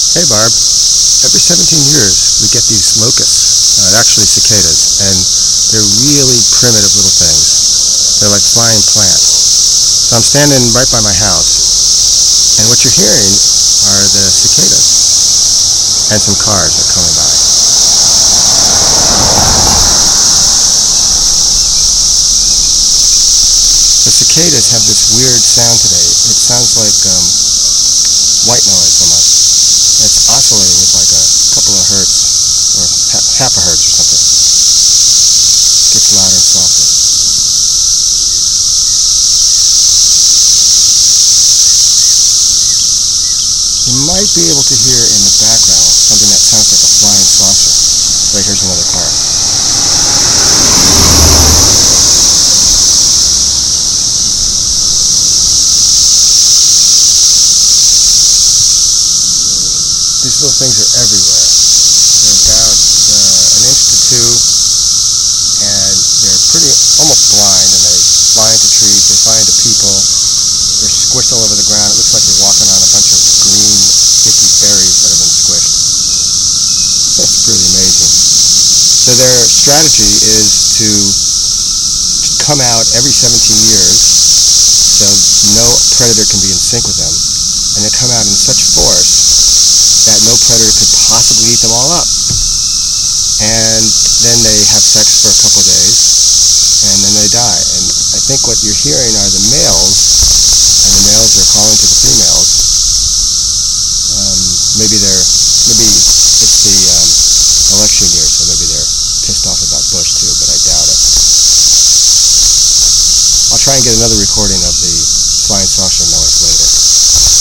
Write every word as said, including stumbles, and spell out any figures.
Hey Barb, every seventeen years we get these locusts, uh, actually cicadas, and they're really primitive little things. They're like flying plants. So I'm standing right by my house, and what you're hearing are the cicadas and some cars that are coming by. The cicadas have this weird sound today. It sounds like um, white noise almost. It's oscillating with like a couple of hertz, or half a hertz or something. It gets louder and softer. You might be able to hear in the background something that sounds like a flying saucer. Right, here's another car. These little things are everywhere. They're about uh, an inch to two, and they're pretty almost blind, and they fly into trees, they fly into people, they're squished all over the ground. It looks like you're walking on a bunch of green, sticky berries that have been squished. That's pretty amazing. So their strategy is to come out every seventeen years, so no predator can be in sync with them, and they come out in such force that no predator could possibly eat them all up. And then they have sex for a couple of days, and then they die. And I think what you're hearing are the males, and the males are calling to the females. Um, maybe they're, maybe it's the um, election year, so maybe they're pissed off about Bush too, but I doubt it. I'll try and get another recording of the flying saucer noise later.